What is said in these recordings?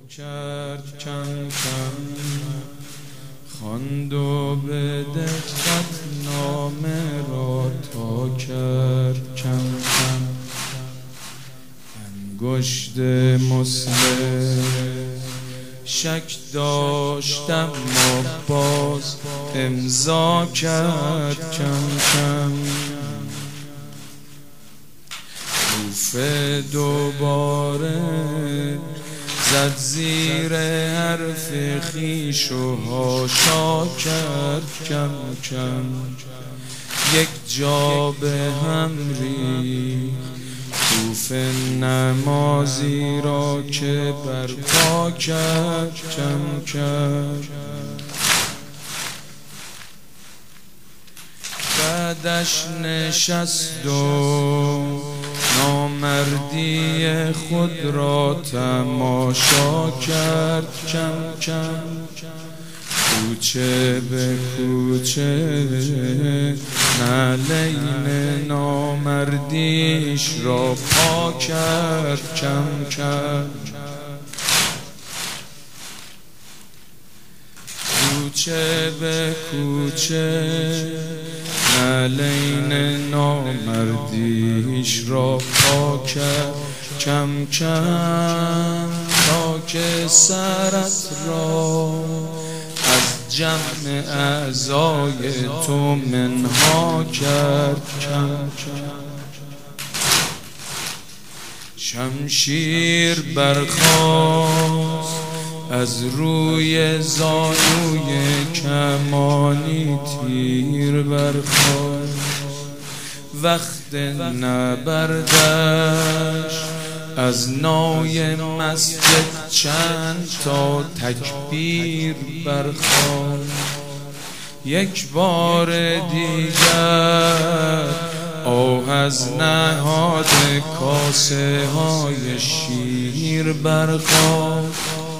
کرد کم کم، خواند و به دقت نامه را تا کرد کم کم. انگشت مسلم شک داشتم و باز امضا کرد کم کم. کوفه دوباره زد زیر حرف خویش و حاشا کرد کم کم. یک جا به هم ریخت کوفه نمازی را که برپا کرد کم کم. بعدش نشست و نامردی خود را تماشا کرد کم کم. کوچه به کوچه نعلین نامردیش را پا کرد کم کم. کوچه به کوچه نعلین نامردیش را پا کرد کم کم. تا که سرت را از جمع اعضای تو منها کرد کم کم. شمشیر برخاست از روی زانوی کمانی، تیر برخاست وقت نبردش از نای مسجد چند تا تکبیر برخاست. یک بار دیگر آه از نهاد کاسه های شیر برخاست.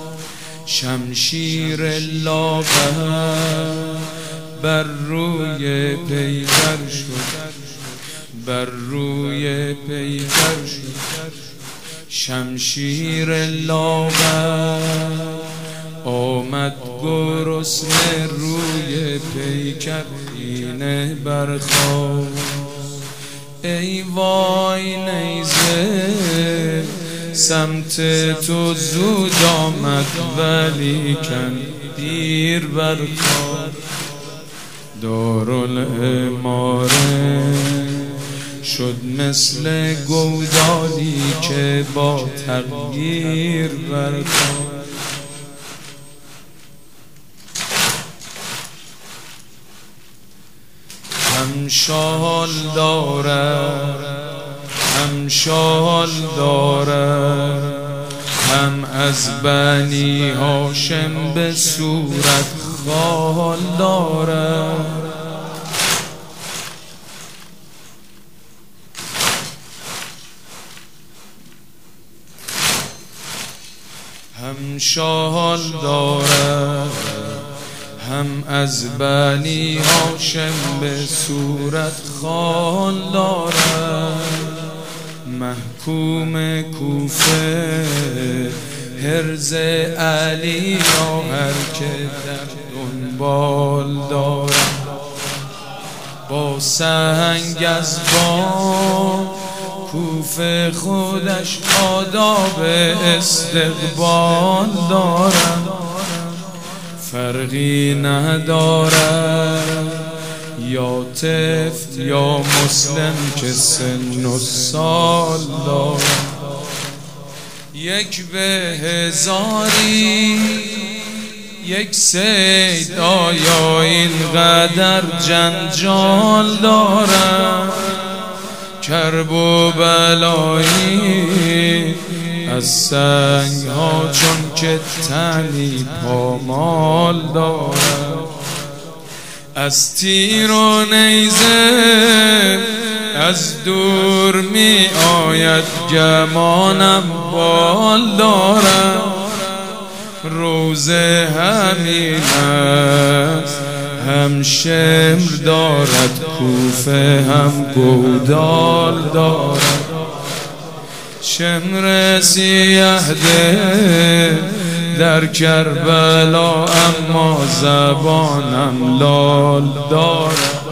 شمشیر لاغر بر روی پیکر شد، بر روی پیکر شد. شمشیر لاغر آمد گرسنه روی پیکر اینه برخاست. ای وای نیزه سمت تو زود آمد ولیکن دیر برخاست. دارالاماره شد مثل گودالی که با تغییر برخاست. هم شال دارد هم شال دارد، هم از بنی هاشم به صورت خال دارد. هم شال دارد هم از بنی هاشم به صورت خال دارد. محکوم کوفه حرز علی را هر که در دنبال دارد. با سنگ از بام کوفه خودش آداب استقبال دارد. فرقی ندارد یا طفل یا مسلم که سن و سال دارد. یک به هزاری یک صید آیا اینقدر جنجال دارد. کرب و بلایی از سنگ ها چون که تنی پامال دارد. از تیر و نیزه از دور می آید گمانم بال دارد. روز همین است هم شمر دارد کوفه هم گودال دارد. شمر سیه ده در کربلا، اما زبانم لال دارد.